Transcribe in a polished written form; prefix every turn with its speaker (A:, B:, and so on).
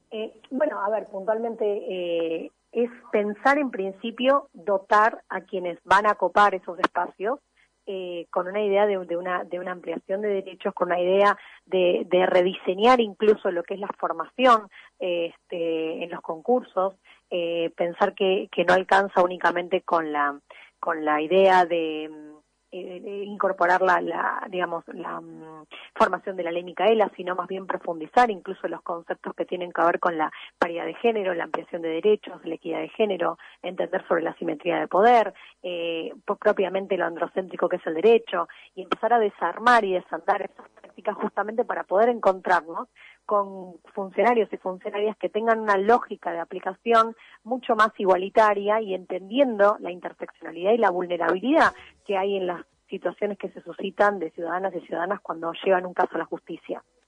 A: Bueno, a ver, puntualmente es pensar en principio dotar a quienes van a copar esos espacios con una idea de una ampliación de derechos, con una idea de rediseñar incluso lo que es la formación en los concursos, pensar que no alcanza únicamente con la idea de incorporar la formación de la ley Micaela, sino más bien profundizar incluso los conceptos que tienen que ver con la paridad de género, la ampliación de derechos, la equidad de género, entender sobre la simetría de poder, propiamente lo androcéntrico que es el derecho, y empezar a desarmar y desandar esas prácticas justamente para poder encontrarnos con funcionarios y funcionarias que tengan una lógica de aplicación mucho más igualitaria y entendiendo la interseccionalidad y la vulnerabilidad que hay en las situaciones que se suscitan de ciudadanas y ciudadanas cuando llevan un caso a la justicia.